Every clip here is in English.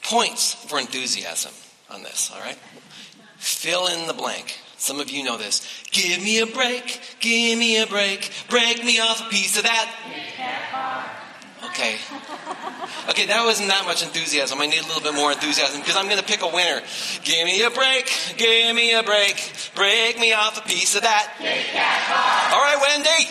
points for enthusiasm on this, all right? Fill in the blank. Some of you know this. Give me a break, give me a break, break me off a piece of that. Okay. Okay, that wasn't that much enthusiasm. I need a little bit more enthusiasm because I'm going to pick a winner. Give me a break, break me off a piece of that. All right, Wendy.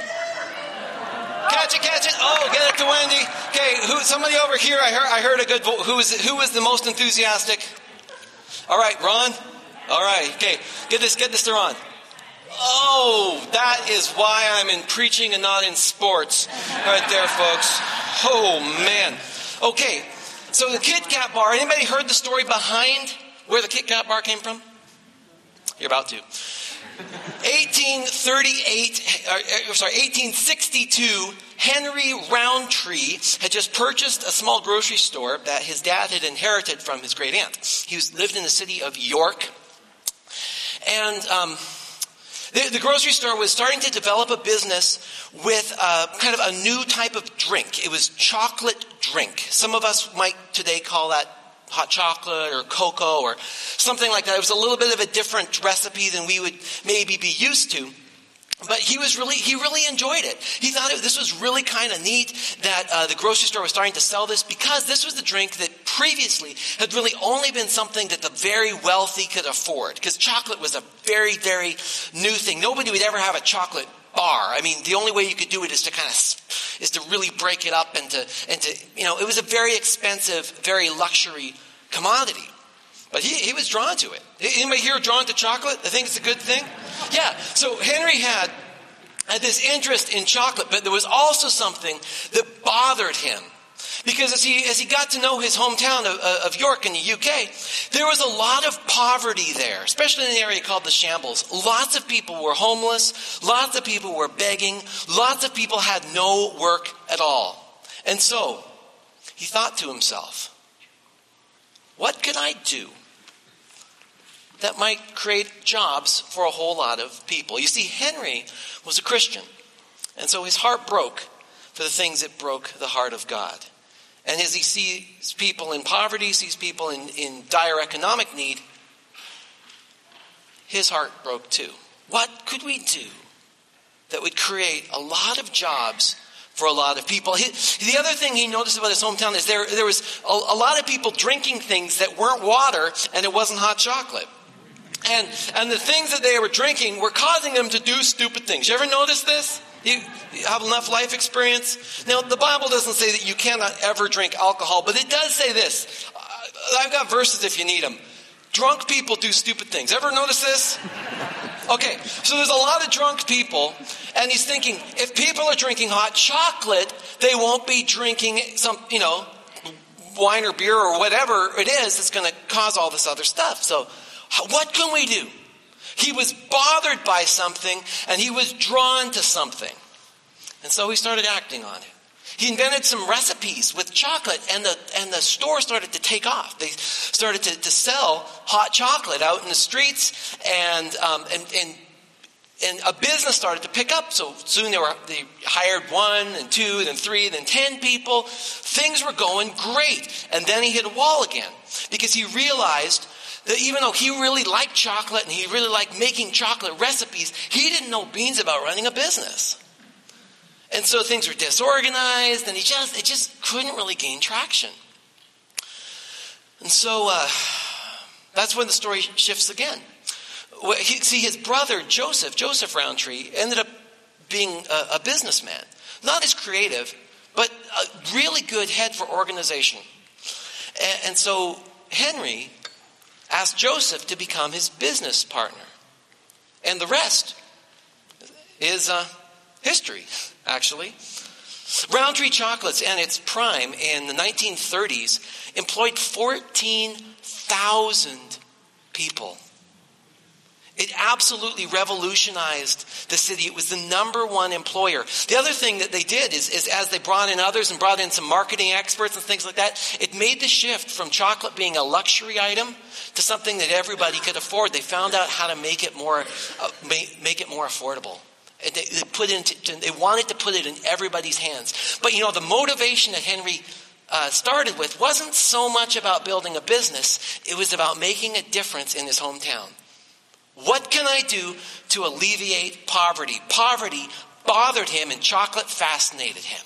Catch it. Oh, get it to Wendy. Okay, somebody over here, I heard a good vote. Who was the most enthusiastic? All right, Ron. All right, okay. Get this to Ron. Oh, that is why I'm in preaching and not in sports. Right there, folks. Oh, man. Okay, so the Kit Kat bar. Anybody heard the story behind where the Kit Kat bar came from? You're about to. 1862, Henry Roundtree had just purchased a small grocery store that his dad had inherited from his great aunt. He lived in the city of York. And the grocery store was starting to develop a business with kind of a new type of drink. It was chocolate drink. Some of us might today call that hot chocolate or cocoa or something like that. It was a little bit of a different recipe than we would maybe be used to. But he really enjoyed it. He thought this was really kind of neat that the grocery store was starting to sell this because this was the drink that previously had really only been something that the very wealthy could afford. Because chocolate was a very, very new thing. Nobody would ever have a chocolate bar. I mean, the only way you could do it is to really break it up and to it was a very expensive, very luxury commodity. But he was drawn to it. Anybody here drawn to chocolate? I think it's a good thing. Yeah. So Henry had this interest in chocolate, but there was also something that bothered him. Because as he got to know his hometown of York in the UK, there was a lot of poverty there, especially in an area called the Shambles. Lots of people were homeless. Lots of people were begging. Lots of people had no work at all. And so he thought to himself, what could I do that might create jobs for a whole lot of people? You see, Henry was a Christian. And so his heart broke for the things that broke the heart of God. And as he sees people in poverty, sees people in dire economic need, his heart broke too. What could we do that would create a lot of jobs for a lot of people? The other thing he noticed about his hometown is there was a lot of people drinking things that weren't water and it wasn't hot chocolate. And the things that they were drinking were causing them to do stupid things. You ever notice this? You have enough life experience? Now, the Bible doesn't say that you cannot ever drink alcohol, but it does say this. I've got verses if you need them. Drunk people do stupid things. Ever notice this? Okay, so there's a lot of drunk people, and he's thinking, if people are drinking hot chocolate, they won't be drinking some, wine or beer or whatever it is that's going to cause all this other stuff. So what can we do? He was bothered by something, and he was drawn to something. And so he started acting on it. He invented some recipes with chocolate, and the store started to take off. They started to sell hot chocolate out in the streets, and a business started to pick up. So soon they hired 1 and 2, then 3, then 10 people. Things were going great. And then he hit a wall again because he realized that even though he really liked chocolate and he really liked making chocolate recipes, he didn't know beans about running a business. And so things were disorganized, and it just couldn't really gain traction. And so that's when the story shifts again. See, his brother Joseph Roundtree, ended up being a businessman. Not as creative, but a really good head for organization. And so Henry asked Joseph to become his business partner. And the rest is history, actually. Roundtree Chocolates and its prime in the 1930s employed 14,000 people. It absolutely revolutionized the city. It was the number one employer. The other thing that they did is as they brought in others and brought in some marketing experts and things like that, it made the shift from chocolate being a luxury item to something that everybody could afford. They found out how to make it more affordable. They wanted to put it in everybody's hands. But the motivation that Henry started with wasn't so much about building a business. It was about making a difference in his hometown. What can I do to alleviate poverty? Poverty bothered him and chocolate fascinated him.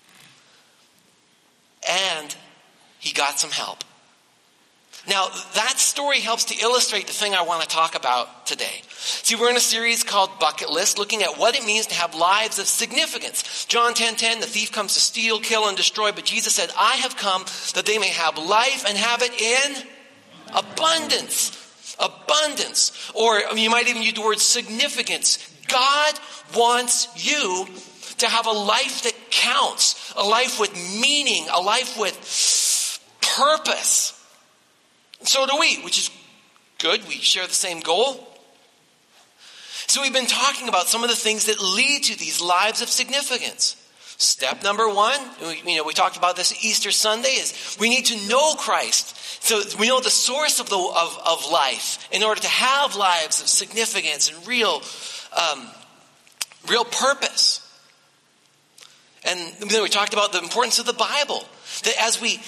And he got some help. Now, that story helps to illustrate the thing I want to talk about today. See, we're in a series called Bucket List, looking at what it means to have lives of significance. John 10:10, the thief comes to steal, kill, and destroy, but Jesus said, I have come that they may have life and have it in abundance. Abundance. Or you might even use the word significance. God wants you to have a life that counts, a life with meaning, a life with purpose. So do we, which is good. We share the same goal. So we've been talking about some of the things that lead to these lives of significance. Step number one, we talked about this Easter Sunday, is we need to know Christ. So we know the source of life in order to have lives of significance and real purpose. And then we talked about the importance of the Bible. That as we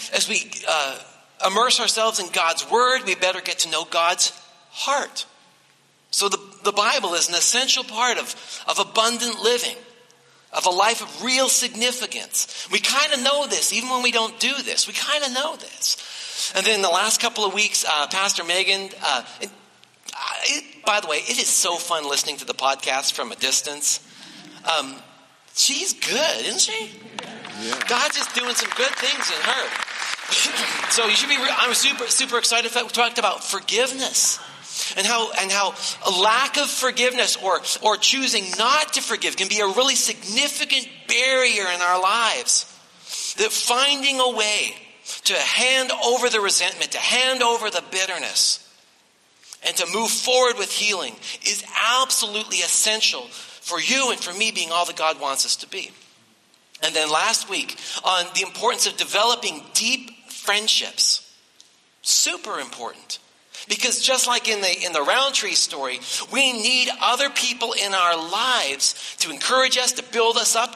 immerse ourselves in God's Word, we better get to know God's heart. So the Bible is an essential part of abundant living, of a life of real significance. We kind of know this, even when we don't do this. We kind of know this. And then in the last couple of weeks, Pastor Megan, by the way, it is so fun listening to the podcast from a distance. She's good, isn't she? Yeah. God's just doing some good things in her. So you should be. I'm super excited. We talked about forgiveness and how a lack of forgiveness or choosing not to forgive can be a really significant barrier in our lives. That finding a way to hand over the resentment, to hand over the bitterness, and to move forward with healing is absolutely essential for you and for me being all that God wants us to be. And then last week on the importance of developing deep friendships. Super important. Because just like in the Roundtree story, we need other people in our lives to encourage us, to build us up,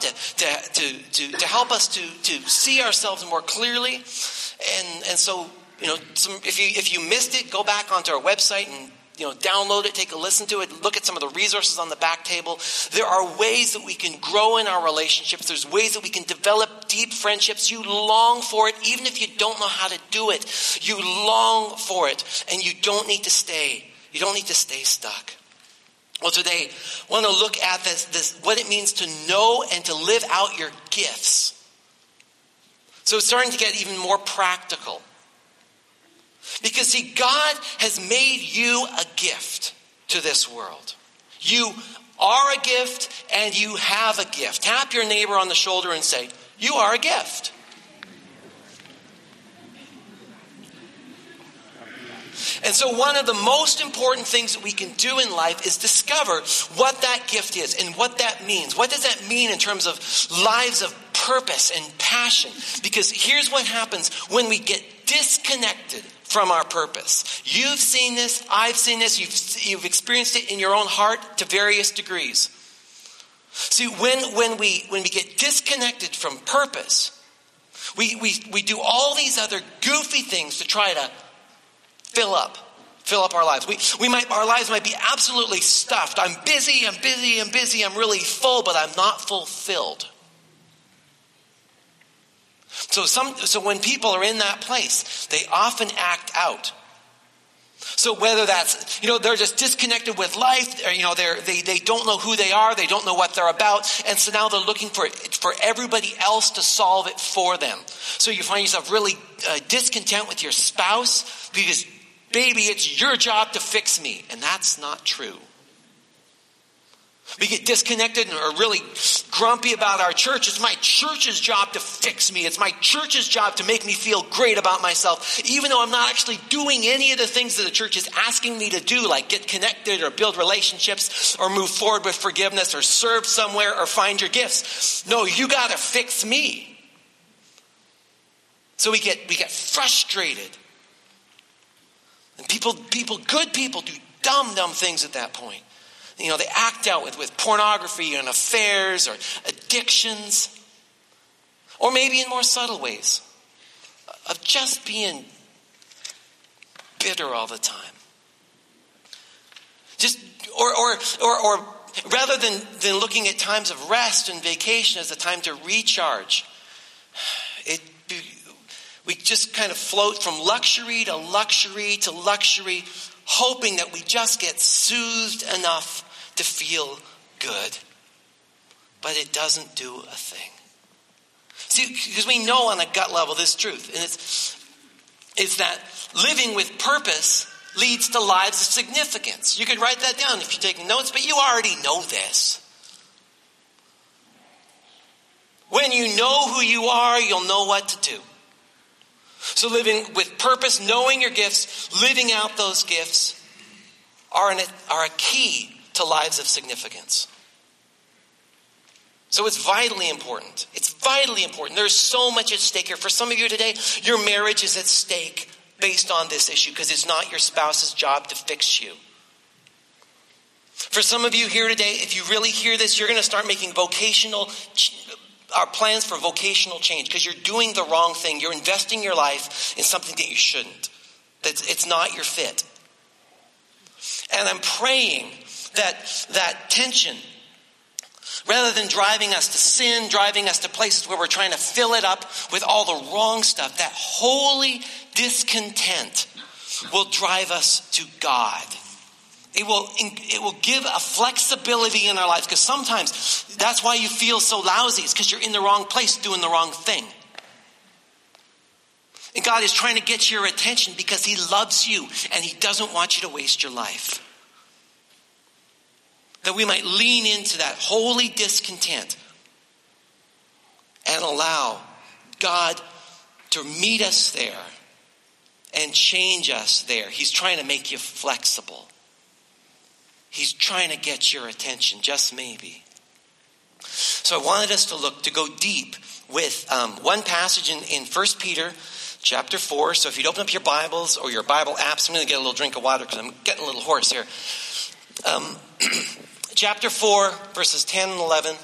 to help us to see ourselves more clearly. And so, if you missed it, go back onto our website and download it, take a listen to it, look at some of the resources on the back table. There are ways that we can grow in our relationships. There's ways that we can develop deep friendships. You long for it, even if you don't know how to do it. You long for it, and you don't need to stay. You don't need to stay stuck. Well, today, I want to look at this what it means to know and to live out your gifts. So it's starting to get even more practical. Because see, God has made you a gift to this world. You are a gift and you have a gift. Tap your neighbor on the shoulder and say, you are a gift. And so one of the most important things that we can do in life is discover what that gift is and what that means. What does that mean in terms of lives of purpose and passion? Because here's what happens when we get disconnected from our purpose. You've seen this, I've seen this, you've experienced it in your own heart to various degrees. See, when we get disconnected from purpose, we do all these other goofy things to try to fill up our lives. Our lives might be absolutely stuffed. I'm busy, I'm really full, but I'm not fulfilled. So when people are in that place, they often act out. So whether that's, they're just disconnected with life, or, they don't know who they are, they don't know what they're about, and so now they're looking for everybody else to solve it for them. So you find yourself really discontent with your spouse because, baby, it's your job to fix me, and that's not true. We get disconnected and are really grumpy about our church. It's my church's job to fix me. It's my church's job to make me feel great about myself, even though I'm not actually doing any of the things that the church is asking me to do, like get connected or build relationships or move forward with forgiveness or serve somewhere or find your gifts. No, you got to fix me. So we get frustrated. And good people do dumb things at that point. They act out with pornography and affairs or addictions. Or maybe in more subtle ways. of just being bitter all the time. Just or rather than looking at times of rest and vacation as a time to recharge, we just kind of float from luxury to luxury to luxury, hoping that we just get soothed enough to feel good. But it doesn't do a thing. See, because we know on a gut level this truth, and it's that living with purpose leads to lives of significance. You could write that down if you're taking notes, but you already know this. When you know who you are, you'll know what to do. So living with purpose, knowing your gifts, living out those gifts are a key to lives of significance. So it's vitally important. It's vitally important. There's so much at stake here. For some of you today, your marriage is at stake based on this issue because it's not your spouse's job to fix you. For some of you here today, if you really hear this, you're going to start making plans for vocational change because you're doing the wrong thing. You're investing your life in something that you shouldn't. It's not your fit. And I'm praying that tension, rather than driving us to sin, driving us to places where we're trying to fill it up with all the wrong stuff, that holy discontent will drive us to God. It will give a flexibility in our lives, because sometimes that's why you feel so lousy. It's because you're in the wrong place doing the wrong thing. And God is trying to get your attention because he loves you and he doesn't want you to waste your life. That we might lean into that holy discontent and allow God to meet us there and change us there. He's trying to make you flexible. He's trying to get your attention, just maybe. So I wanted us to go deep with one passage in 1 Peter chapter 4. So if you'd open up your Bibles or your Bible apps, I'm going to get a little drink of water because I'm getting a little hoarse here. Chapter 4, verses 10 and 11.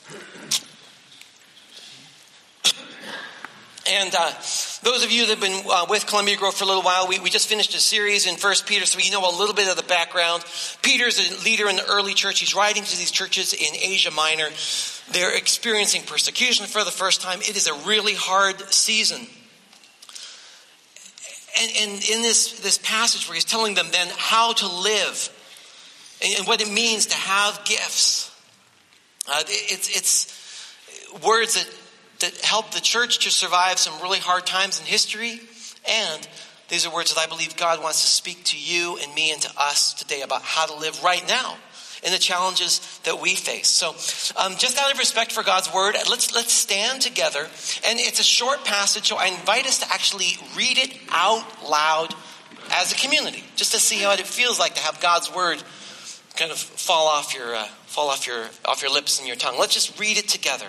And those of you that have been with Columbia Grove for a little while, we just finished a series in 1 Peter, so you know a little bit of the background. Peter's a leader in the early church. He's writing to these churches in Asia Minor. They're experiencing persecution for the first time. It is a really hard season. And in this passage where he's telling them then how to live and what it means to have gifts, it's words that help the church to survive some really hard times in history. And these are words that I believe God wants to speak to you and me and to us today about how to live right now and the challenges that we face. So just out of respect for God's word, let's stand together. And it's a short passage, so I invite us to actually read it out loud as a community, just to see how it feels like to have God's word kind of fall off your lips and your tongue. Let's just read it together.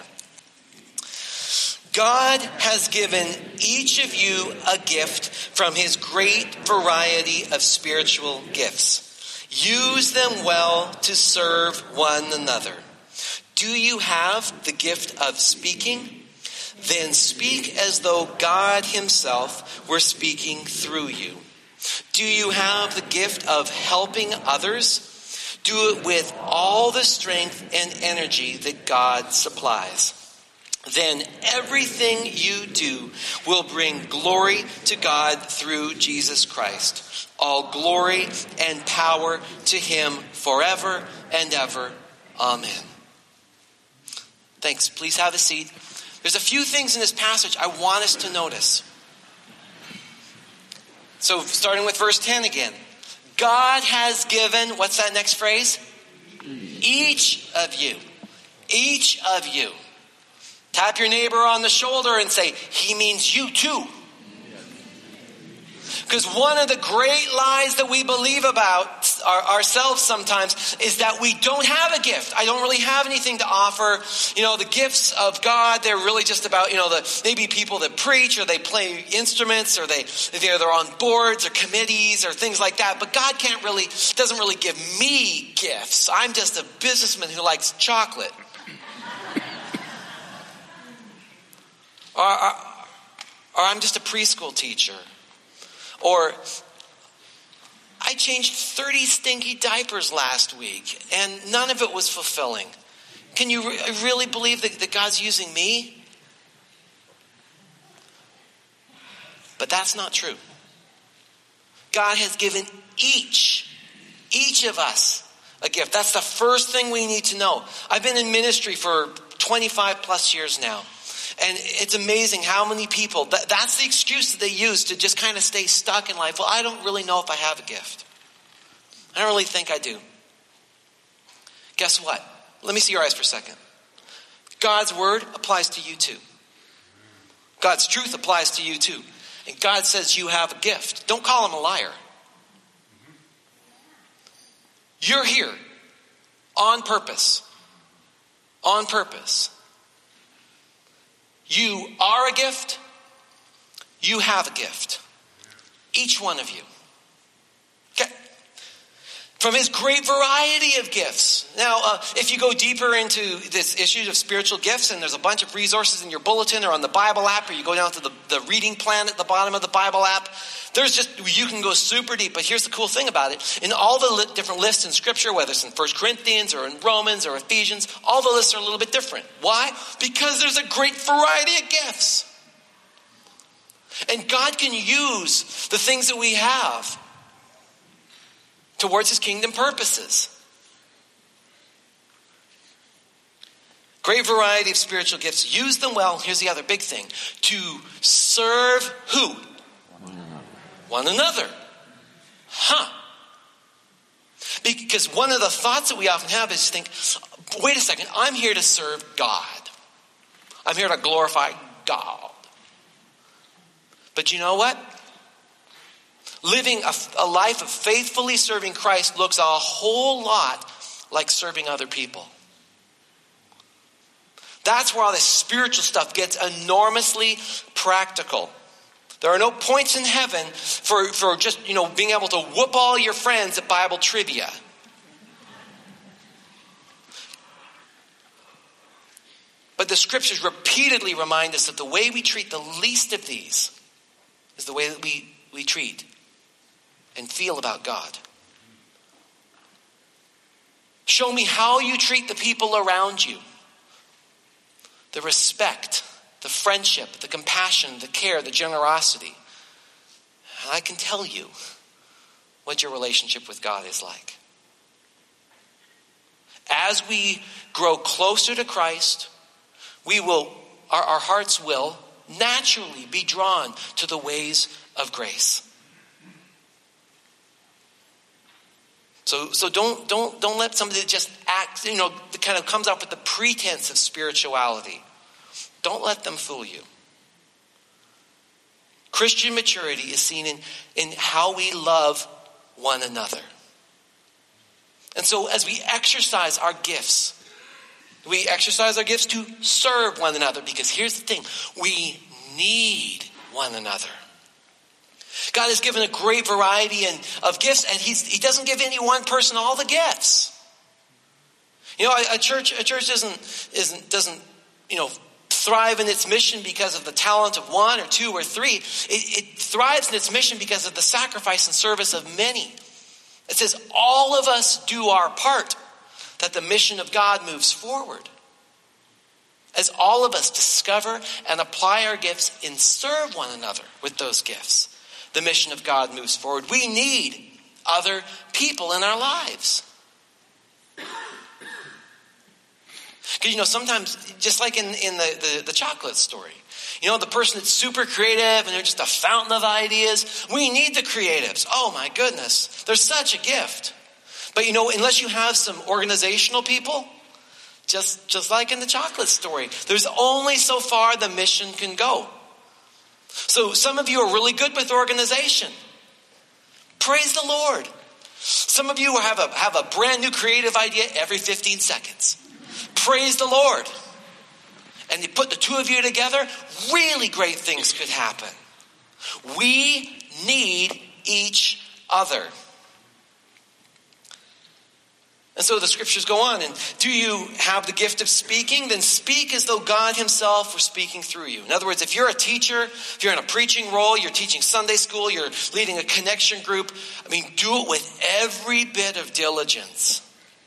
God has given each of you a gift from his great variety of spiritual gifts. Use them well to serve one another. Do you have the gift of speaking? Then speak as though God himself were speaking through you. Do you have the gift of helping others? Do it with all the strength and energy that God supplies. Then everything you do will bring glory to God through Jesus Christ. All glory and power to him forever and ever. Amen. Thanks. Please have a seat. There's a few things in this passage I want us to notice. So starting with verse 10 again. God has given, what's that next phrase? Each of you. Each of you. Tap your neighbor on the shoulder and say, he means you too. Because one of the great lies that we believe about ourselves sometimes is that we don't have a gift. I don't really have anything to offer. You know, the gifts of God, they're really just about, maybe people that preach or they play instruments or they're on boards or committees or things like that. But God doesn't really give me gifts. I'm just a businessman who likes chocolate. Or I'm just a preschool teacher. Or I changed 30 stinky diapers last week and none of it was fulfilling. Can you really believe that God's using me? But that's not true. God has given each of us a gift. That's the first thing we need to know. I've been in ministry for 25 plus years now. And it's amazing how many people, that's the excuse that they use to just kind of stay stuck in life. Well, I don't really know if I have a gift. I don't really think I do. Guess what? Let me see your eyes for a second. God's word applies to you too. God's truth applies to you too. And God says you have a gift. Don't call him a liar. You're here on purpose. On purpose. You are a gift. You have a gift. Each one of you. Okay. From his great variety of gifts. Now, if you go deeper into this issue of spiritual gifts, and there's a bunch of resources in your bulletin or on the Bible app, or you go down to the reading plan at the bottom of the Bible app, you can go super deep. But here's the cool thing about it. In all the different lists in Scripture, whether it's in 1 Corinthians or in Romans or Ephesians, all the lists are a little bit different. Why? Because there's a great variety of gifts. And God can use the things that we have towards his kingdom purposes. Great variety of spiritual gifts. Use them well. Here's the other big thing. To serve who? One another. Because one of the thoughts that we often have is think, wait a second, I'm here to serve God. I'm here to glorify God. But you know what? Living a life of faithfully serving Christ looks a whole lot like serving other people. That's where all this spiritual stuff gets enormously practical. There are no points in heaven for just, being able to whoop all your friends at Bible trivia. But the scriptures repeatedly remind us that the way we treat the least of these is the way that we treat and feel about God. Show me how you treat the people around you. The respect, the friendship, the compassion, the care, the generosity. And I can tell you what your relationship with God is like. As we grow closer to Christ, our hearts will naturally be drawn to the ways of grace. So don't let somebody just act, that kind of comes up with the pretense of spirituality. Don't let them fool you. Christian maturity is seen in how we love one another. And so as we exercise our gifts to serve one another, because here's the thing, we need one another. God has given a great variety of gifts, and he doesn't give any one person all the gifts. A church doesn't thrive in its mission because of the talent of one or two or three. It thrives in its mission because of the sacrifice and service of many. It says all of us do our part that the mission of God moves forward. As all of us discover and apply our gifts and serve one another with those gifts, the mission of God moves forward. We need other people in our lives. Because, sometimes, just like in the chocolate story, the person that's super creative and they're just a fountain of ideas. We need the creatives. Oh my goodness. They're such a gift. But unless you have some organizational people, just like in the chocolate story, there's only so far the mission can go. So some of you are really good with organization. Praise the Lord. Some of you have a brand new creative idea every 15 seconds. Praise the Lord. And you put the two of you together, really great things could happen. We need each other. And so the scriptures go on. And do you have the gift of speaking? Then speak as though God himself were speaking through you. In other words, if you're a teacher, if you're in a preaching role, you're teaching Sunday school, you're leading a connection group, do it with every bit of diligence.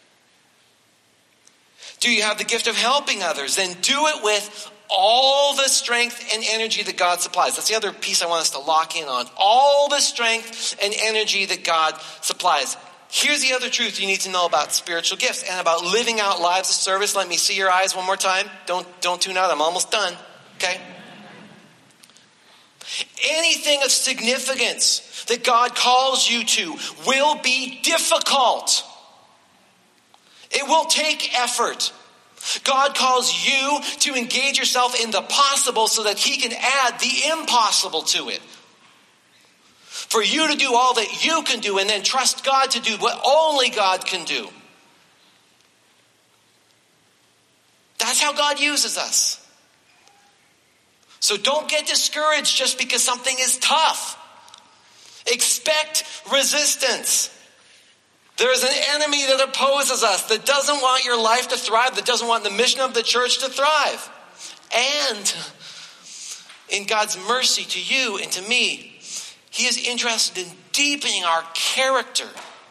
Do you have the gift of helping others? Then do it with all the strength and energy that God supplies. That's the other piece I want us to lock in on. All the strength and energy that God supplies. Here's the other truth you need to know about spiritual gifts and about living out lives of service. Let me see your eyes one more time. Don't tune out. I'm almost done. Okay? Anything of significance that God calls you to will be difficult. It will take effort. God calls you to engage yourself in the possible so that he can add the impossible to it. For you to do all that you can do and then trust God to do what only God can do. That's how God uses us. So don't get discouraged just because something is tough. Expect resistance. There is an enemy that opposes us, that doesn't want your life to thrive, that doesn't want the mission of the church to thrive. And in God's mercy to you and to me, he is interested in deepening our character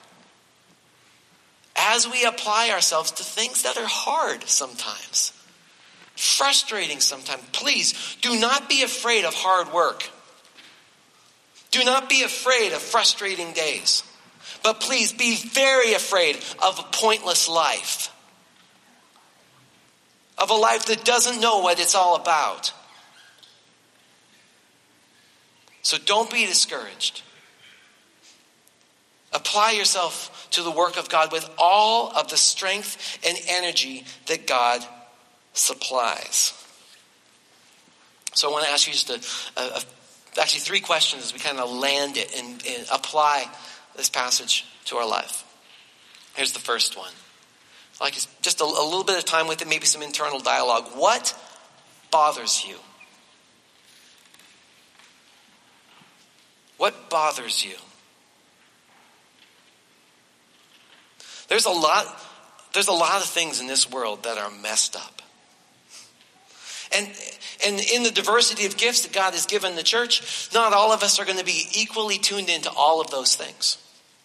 as we apply ourselves to things that are hard sometimes, frustrating sometimes. Please, do not be afraid of hard work. Do not be afraid of frustrating days. But please be very afraid of a pointless life. Of a life that doesn't know what it's all about. So don't be discouraged. Apply yourself to the work of God with all of the strength and energy that God supplies. So I want to ask you just actually 3 questions as we kind of land it and apply this passage to our life. Here's the first one. Like just a little bit of time with it, maybe some internal dialogue. What bothers you? What bothers you? There's a lot of things in this world that are messed up. And in the diversity of gifts that God has given the church, not all of us are going to be equally tuned into all of those things.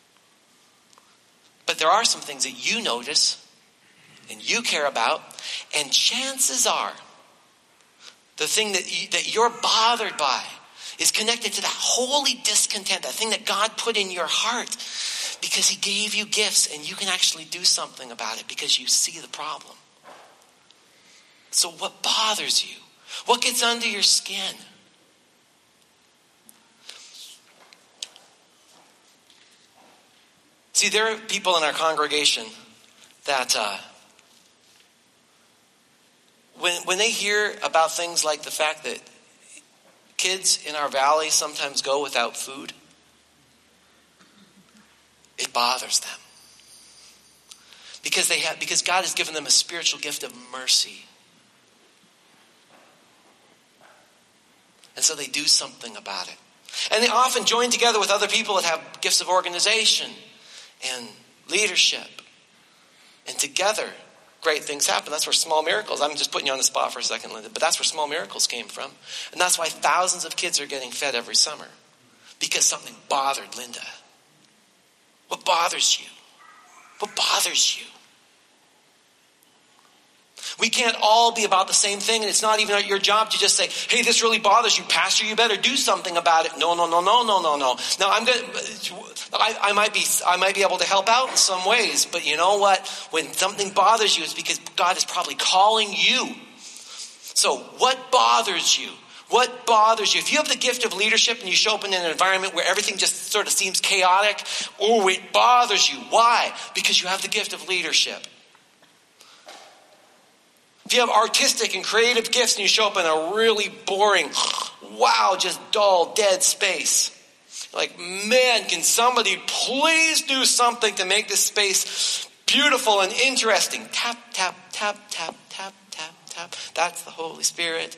But there are some things that you notice and you care about, and chances are the thing that you're bothered by is connected to that holy discontent, that thing that God put in your heart because he gave you gifts and you can actually do something about it because you see the problem. So what bothers you? What gets under your skin? See, there are people in our congregation that when they hear about things like the fact that kids in our valley sometimes go without food, it bothers them. Because God has given them a spiritual gift of mercy. And so they do something about it. And they often join together with other people that have gifts of organization and leadership. And together, great things happen. That's where Small Miracles, I'm just putting you on the spot for a second, Linda, but that's where Small Miracles came from. And that's why thousands of kids are getting fed every summer. Because something bothered Linda. What bothers you? What bothers you? We can't all be about the same thing, and it's not even your job to just say, hey, this really bothers you, Pastor, you better do something about it. No. Now I might be able to help out in some ways, but you know what? When something bothers you, it's because God is probably calling you. So what bothers you? What bothers you? If you have the gift of leadership and you show up in an environment where everything just sort of seems chaotic, it bothers you. Why? Because you have the gift of leadership. If you have artistic and creative gifts and you show up in a really boring, just dull, dead space. Like, man, can somebody please do something to make this space beautiful and interesting? Tap, tap, tap, tap, tap, tap, tap. That's the Holy Spirit.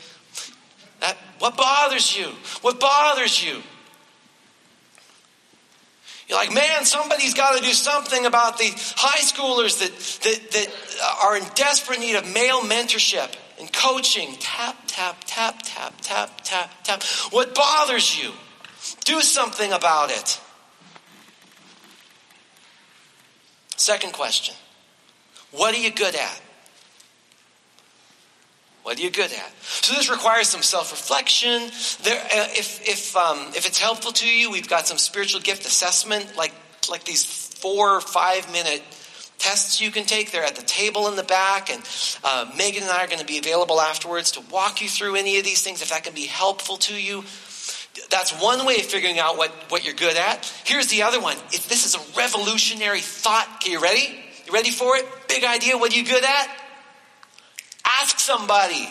What bothers you? What bothers you? You're like, man, somebody's got to do something about the high schoolers that are in desperate need of male mentorship and coaching. Tap, tap, tap, tap, tap, tap, tap. What bothers you? Do something about it. Second question. What are you good at? What are you good at? So this requires some self-reflection. If it's helpful to you, we've got some spiritual gift assessment, like these 4 or 5 minute tests you can take. They're at the table in the back, and Megan and I are going to be available afterwards to walk you through any of these things if that can be helpful to you. That's one way of figuring out what you're good at. Here's the other one. This is a revolutionary thought. Okay, you ready? You ready for it? Big idea. What are you good at? Ask somebody.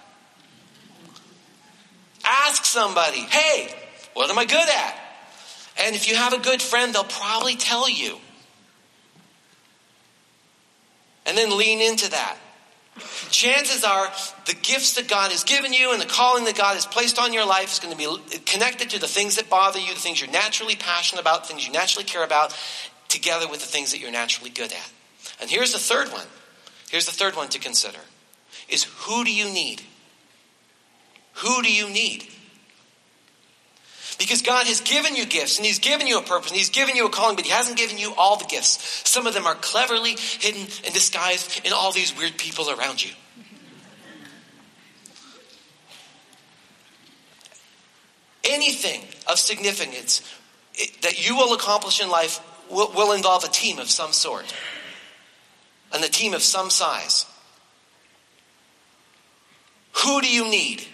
Ask somebody. Hey, what am I good at? And if you have a good friend, they'll probably tell you. And then lean into that. Chances are the gifts that God has given you and the calling that God has placed on your life is going to be connected to the things that bother you, the things you're naturally passionate about, things you naturally care about, together with the things that you're naturally good at. And here's the third one. Here's the third one to consider. Is who do you need? Who do you need? Because God has given you gifts, and He's given you a purpose, and He's given you a calling, but He hasn't given you all the gifts. Some of them are cleverly hidden and disguised in all these weird people around you. Anything of significance that you will accomplish in life will involve a team of some sort, and a team of some size. Who do you need?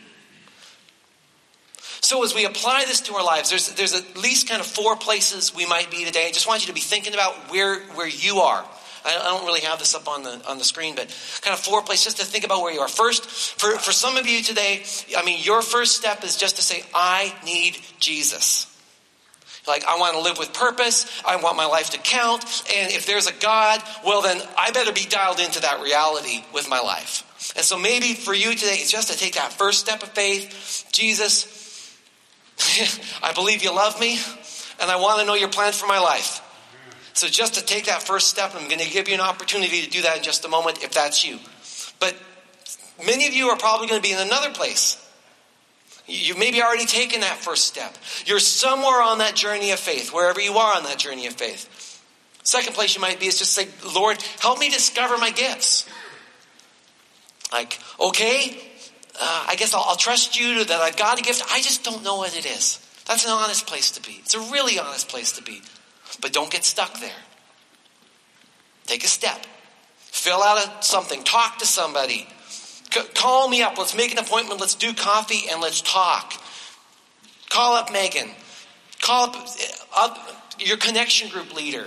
So as we apply this to our lives, there's at least kind of 4 places we might be today. I just want you to be thinking about where you are. I don't really have this up on the screen, but kind of 4 places just to think about where you are. First, for some of you today, your first step is just to say, I need Jesus. Like, I want to live with purpose. I want my life to count. And if there's a God, well then I better be dialed into that reality with my life. And so maybe for you today, it's just to take that first step of faith. Jesus, I believe you love me, and I want to know your plan for my life. So just to take that first step, I'm going to give you an opportunity to do that in just a moment if that's you. But many of you are probably going to be in another place. You've maybe already taken that first step. You're somewhere on that journey of faith, wherever you are on that journey of faith. Second place you might be is just say, Lord, help me discover my gifts. Like, okay, I guess I'll trust you that I've got a gift. I just don't know what it is. That's an honest place to be. It's a really honest place to be. But don't get stuck there. Take a step. Fill out something. Talk to somebody. Call me up. Let's make an appointment. Let's do coffee and let's talk. Call up Megan. Call up your connection group leader.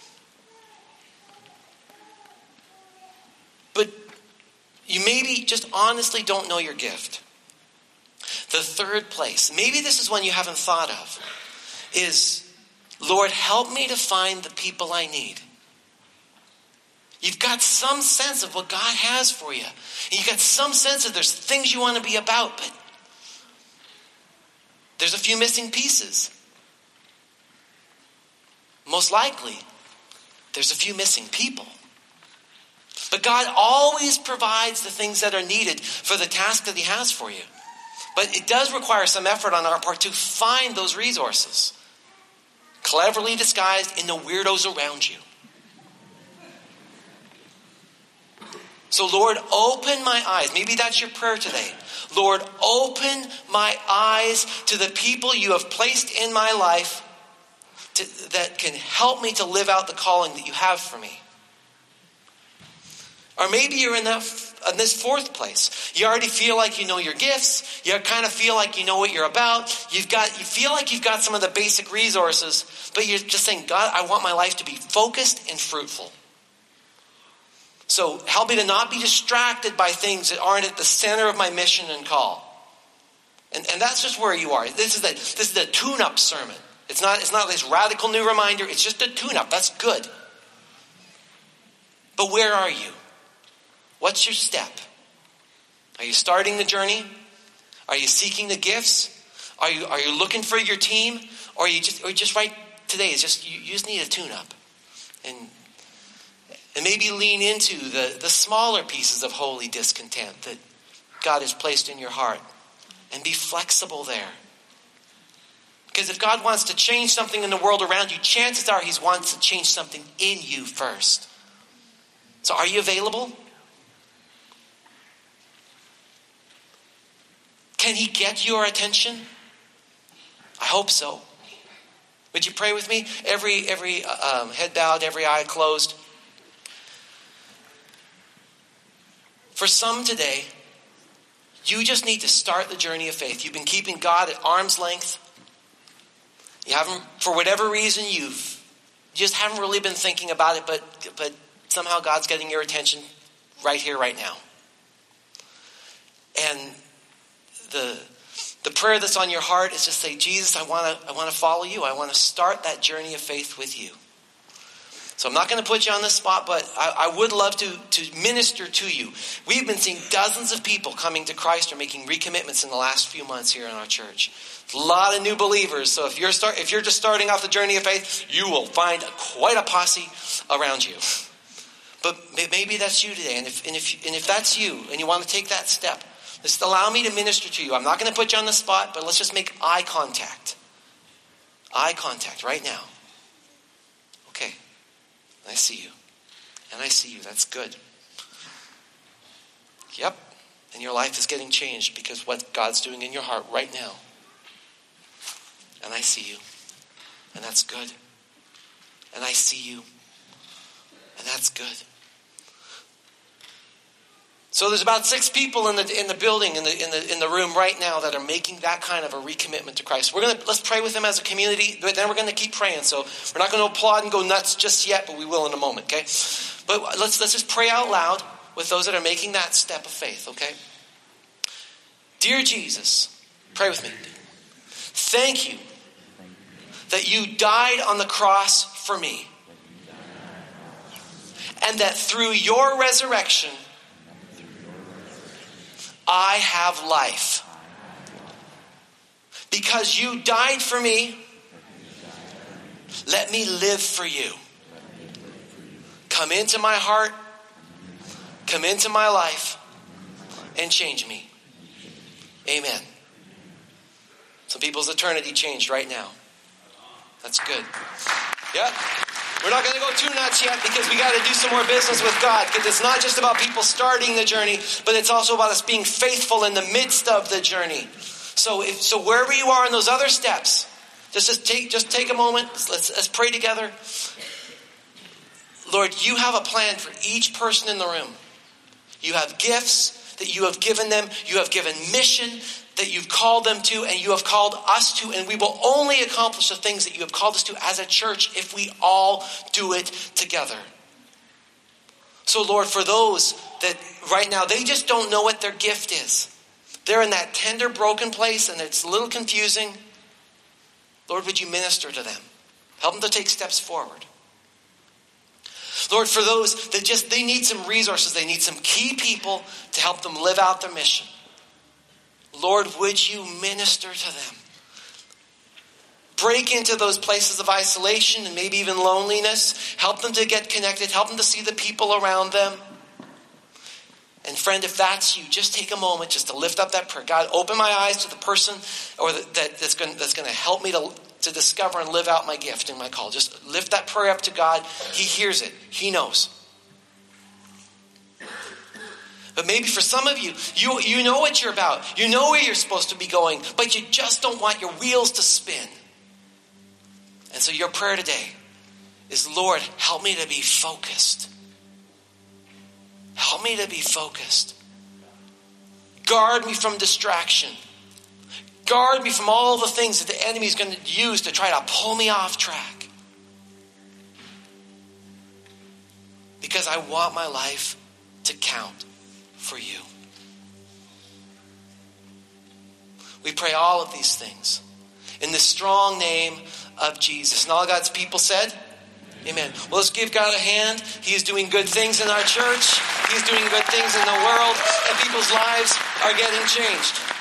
But you maybe just honestly don't know your gift. The third place, maybe this is one you haven't thought of, is, Lord, help me to find the people I need. You've got some sense of what God has for you. And you've got some sense of there's things you want to be about, but there's a few missing pieces. Most likely, there's a few missing people. But God always provides the things that are needed for the task that He has for you. But it does require some effort on our part to find those resources, cleverly disguised in the weirdos around you. So Lord, open my eyes. Maybe that's your prayer today. Lord, open my eyes to the people you have placed in my life that can help me to live out the calling that you have for me. Or maybe you're in this fourth place. You already feel like you know your gifts. You kind of feel like you know what you're about. You feel like you've got some of the basic resources, but you're just saying, God, I want my life to be focused and fruitful. So help me to not be distracted by things that aren't at the center of my mission and call. And that's just where you are. This is the tune-up sermon. It's not this radical new reminder. It's just a tune-up. That's good. But where are you? What's your step? Are you starting the journey? Are you seeking the gifts? Are you looking for your team? Or are you just right today is just, you just need a tune-up. And maybe lean into the smaller pieces of holy discontent that God has placed in your heart. And be flexible there. Because if God wants to change something in the world around you, chances are he wants to change something in you first. So are you available? Can he get your attention? I hope so. Would you pray with me? Every head bowed, every eye closed. For some today, you just need to start the journey of faith. You've been keeping God at arm's length. You haven't, for whatever reason, you just haven't really been thinking about it, but somehow God's getting your attention right here, right now. And the prayer that's on your heart is just say, Jesus, I want to follow you. I want to start that journey of faith with you. So I'm not going to put you on the spot, but I would love to minister to you. We've been seeing dozens of people coming to Christ or making recommitments in the last few months here in our church. A lot of new believers. So if you're just starting off the journey of faith, you will find quite a posse around you. But maybe that's you today. And if that's you and you want to take that step, just allow me to minister to you. I'm not going to put you on the spot, but let's just make eye contact. Eye contact right now. Okay. I see you. And I see you. That's good. Yep. And your life is getting changed because what God's doing in your heart right now. And I see you. And that's good. And I see you. And that's good. So there's about 6 people in the building, in the room right now that are making that kind of a recommitment to Christ. Let's pray with them as a community, but then we're going to keep praying. So we're not going to applaud and go nuts just yet, but we will in a moment, okay? But let's just pray out loud with those that are making that step of faith, okay? Dear Jesus, pray with me. Thank you that you died on the cross for me. And that through your resurrection, I have life. Because you died for me, let me live for you. Come into my heart, come into my life, and change me. Amen. Some people's eternity changed right now. That's good. Yep. We're not going to go too nuts yet because we got to do some more business with God. Because it's not just about people starting the journey, but it's also about us being faithful in the midst of the journey. So wherever you are in those other steps, just take a moment. Let's pray together. Lord, you have a plan for each person in the room. You have gifts that you have given them. You have given mission that you've called them to, and you have called us to, and we will only accomplish the things that you have called us to as a church if we all do it together. So Lord, for those that right now, they just don't know what their gift is. They're in that tender, broken place, and it's a little confusing. Lord, would you minister to them? Help them to take steps forward. Lord, for those that they need some resources, they need some key people to help them live out their mission. Lord, would you minister to them? Break into those places of isolation and maybe even loneliness. Help them to get connected. Help them to see the people around them. And friend, if that's you, just take a moment just to lift up that prayer. God, open my eyes to the person or that's going to help me to discover and live out my gift and my call. Just lift that prayer up to God. He hears it. He knows. But maybe for some of you, you know what you're about. You know where you're supposed to be going, but you just don't want your wheels to spin. And so your prayer today is, Lord, help me to be focused. Help me to be focused. Guard me from distraction. Guard me from all the things that the enemy is going to use to try to pull me off track. Because I want my life to count for you. We pray all of these things in the strong name of Jesus. And all God's people said, amen. Well, let's give God a hand. He is doing good things in our church. He's doing good things in the world, and people's lives are getting changed.